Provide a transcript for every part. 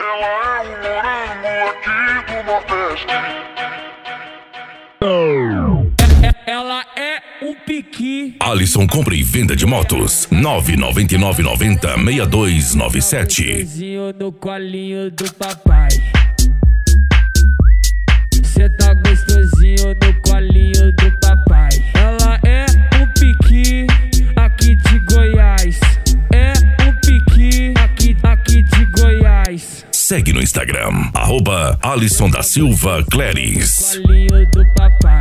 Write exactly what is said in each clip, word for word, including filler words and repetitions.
Ela é um morango aqui do Nordeste. Ela é um piqui. Alisson compra e venda de motos. nove nove nove nove zero seis dois nove sete. Gostosinho no colinho do papai. Cê tá gostosinho no colinho do papai. Ela é um piqui aqui de Goiás. É um piqui aqui, aqui de Goiás. Segue no Instagram, arroba Alisson da Silva Cléris. Colinho do papai.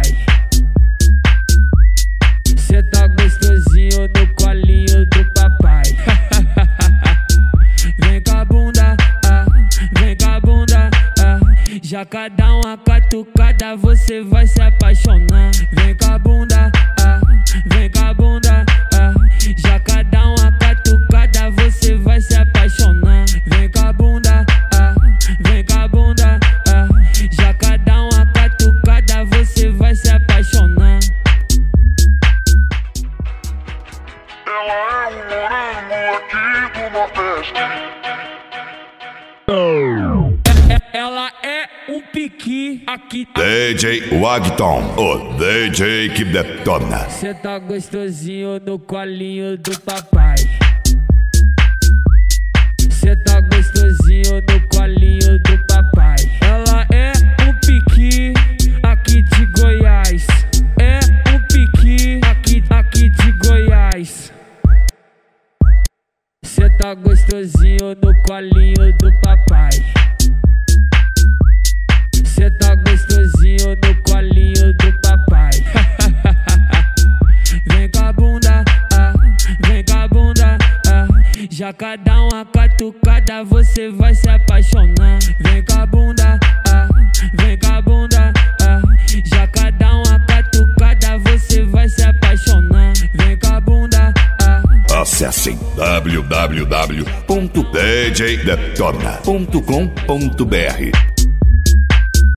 Cê tá gostosinho no colinho do papai. Vem com a bunda, ah, vem com a bunda, ah. Já cada uma catucada você vai se apaixonar. Vem com a bunda, ah, vem com a bunda, ah. Já cada uma catucada você vai se apaixonar. Vem com a bunda, ah, vem com a bunda, ah. Já cada uma catucada você vai se apaixonar. Ela é um morango aqui do Nordeste. Ela é um piqui aqui. D J Wagton, o D J que detona. Cê tá gostosinho no colinho do papai. Cê tá gostosinho no colinho do papai. Ela é um piqui aqui de Goiás. É um piqui aqui, aqui de Goiás. Cê tá gostosinho no colinho do papai. Cê tá gostosinho no colinho do papai. Vem com a bunda, ah, vem com a bunda, ah. Já cada uma catucada você vai se apaixonar. Vem com a bunda, ah, vem com a bunda, ah. Já cada uma catucada você vai se apaixonar. Vem com a bunda, ah. Acesse w w w ponto d j detona ponto com ponto b r.